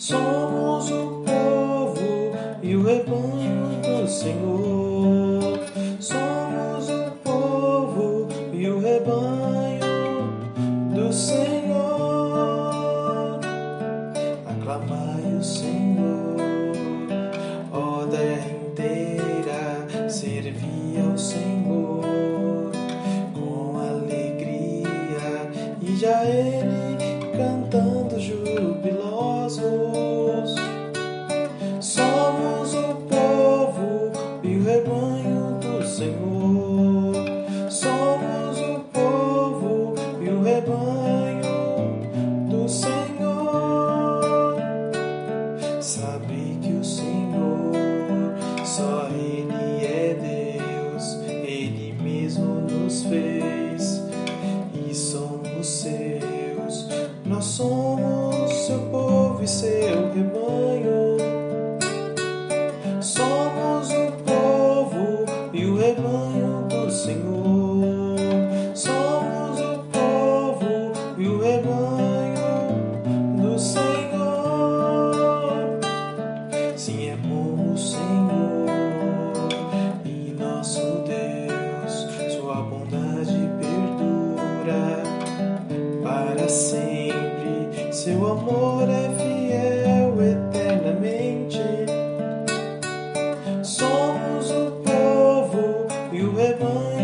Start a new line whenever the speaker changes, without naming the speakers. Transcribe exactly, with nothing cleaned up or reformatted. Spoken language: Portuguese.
Somos o povo e o rebanho do Senhor. Somos o povo e o rebanho do Senhor. Aclamai o Senhor, ó terra inteira, servi ao Senhor com alegria, e já Ele cantando jubilosos. Somos o povo e o rebanho do Senhor. Somos o povo e o rebanho do Senhor. Sabe que o Senhor, só Ele é Deus, Ele mesmo nos fez e somos seus. Nós somos seu povo e seu rebanho. Somos o povo e o rebanho do Senhor. Somos o povo e o rebanho do Senhor. Sim, é bom o Senhor e nosso Deus, sua bondade perdura para sempre, seu amor é fiel eternamente. Somos o povo e o rebanho